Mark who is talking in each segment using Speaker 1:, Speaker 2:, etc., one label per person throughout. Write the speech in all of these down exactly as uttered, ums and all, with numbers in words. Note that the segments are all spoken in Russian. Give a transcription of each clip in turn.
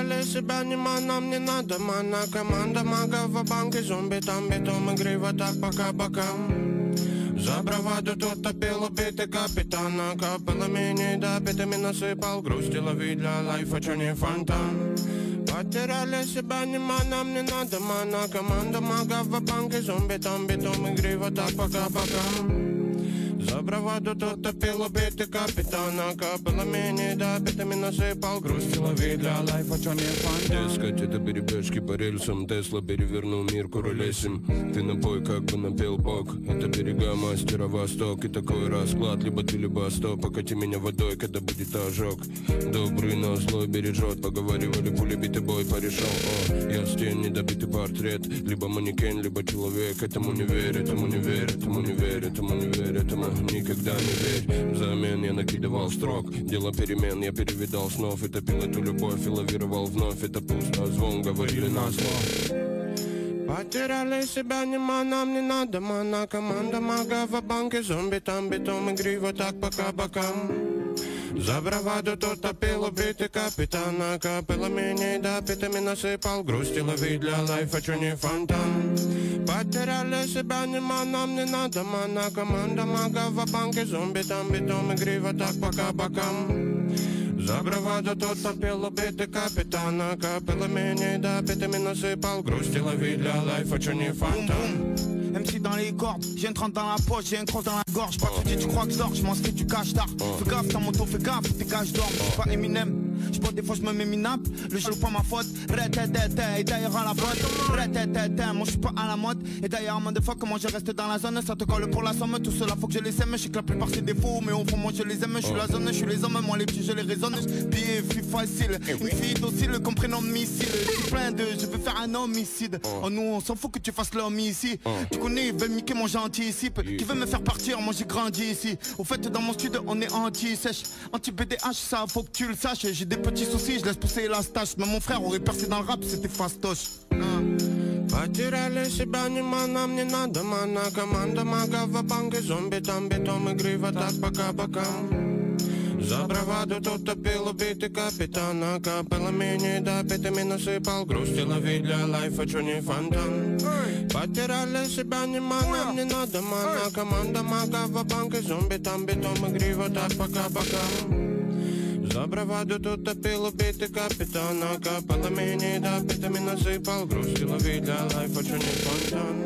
Speaker 1: Потеряли себя, нема, нам не надо. Мана команда магов в банке. Зомби там, битом, игриво так пока бокам. За браваду тут топил убитый капитана. Капало мини, да, битами насыпал. Грусти лови для лайфа, чё не фонтан. Потеряли себя, нема, нам не надо. Мана команда магов в банке. Зомби там, битом, игриво так пока бокам. За браваду тут топил убитый капитана. Капало мини, да, битами насыпал. Грусти лови для лайфа, чё не фонтан.
Speaker 2: Дескать, это перебежки по рельсам. Тесла перевернул мир, куролесим. Ты напой, как бы напел бог. Это берега мастера Восток. И такой расклад, либо ты, либо сто. Покати меня водой, когда будет ожог. Добрый, но злой бережет. Поговаривали, пули битый бой порешал. О, я стен, недобитый портрет. Либо манекен, либо человек. Этому не верь, этому не верь, этому не верь, этому не верь, этому никогда не верь. Взамен я накидывал строк. Дело перемен, я перевидал снов. И топил эту любовь, и лавировал вновь. Это пусто, звон говорили на зло.
Speaker 1: Потеряли себя, нема, нам не надо. Мана команда магов в банке. Зомби там, битом, игриво так пока бокам. За браваду тут топил убитый капитана. Капало мини, да, битами насыпал. Грусти лови для лайфа, чё не фонтан. Потеряли себя, нема, нам не надо. Мана команда магов в банке. Зомби там, битом, игриво так пока бокам. За браваду тут топил убитый капитана. Капало мини, да, битами насыпал. Грусти лови для лайфа, чё не фонтан.
Speaker 3: M C dans les cordes, j'ai une trente dans la poche, j'ai une crosse dans la gorge. Pas de tu crois que je dors, je m'en sais du cache tard. Fais gaffe, ta moto, fais gaffe, tes gars, je dors. Je suis pas Eminem, je bois des fois, je me mets minable. Le jaloux pas ma faute, ré-té-té-té, et d'ailleurs à la faute. Ré-té-té-té, moi je suis pas à la mode. Et d'ailleurs, moi des fois, comment je reste dans la zone, ça te colle pour la somme. Tout cela faut que je les aime, je sais que la plupart c'est des faux. Mais au fond, moi je les aime, je suis la zone, je suis les hommes. Moi les petits, je les raisonne. Billet, fille facile, une fille docile, comme prénom missile. Je suis plein de, je veux faire un homicide. Oh nous, on s'en fout que tu fasses l'homme ici. Tu connais, ils veulent niquer mon j'anticipe. Qui veut me faire partir, moi j'ai grandi ici. Au fait dans mon studio on est anti-sèche. Anti-B D H, ça faut que tu le saches. J'ai des petits soucis, je laisse pousser la stache. Mais mon frère aurait percé dans le rap, c'était fastoche.
Speaker 1: Потеряли себя, нема, нам не надо. Мана команда магов в банке. Зомби там, битом, игриво так пока бокам. За браваду тут топил убитый капитана. Капало мини, да, битами насыпал. Грусти лови для лайфа, чё не фонтан. Потеряли себя, нема, нам не надо. Мана команда магов в банке. Зомби там, битом, игриво так пока бокам. За браваду тут топил убитый капитана. Капало мини, да, битами насыпал. Грусти лови для лайфа, чё не фонтан.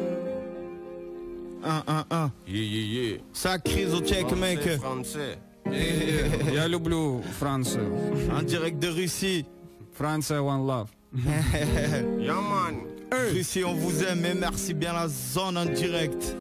Speaker 3: Un, un, un.
Speaker 2: Е-е-е.
Speaker 3: Ça crise au check, mec.
Speaker 1: Français.
Speaker 4: Я люблю Францию.
Speaker 3: En direct de Russie.
Speaker 4: Франция One Love.
Speaker 1: Yeah, man.
Speaker 3: Russie, on vous aime et merci bien la zone en direct.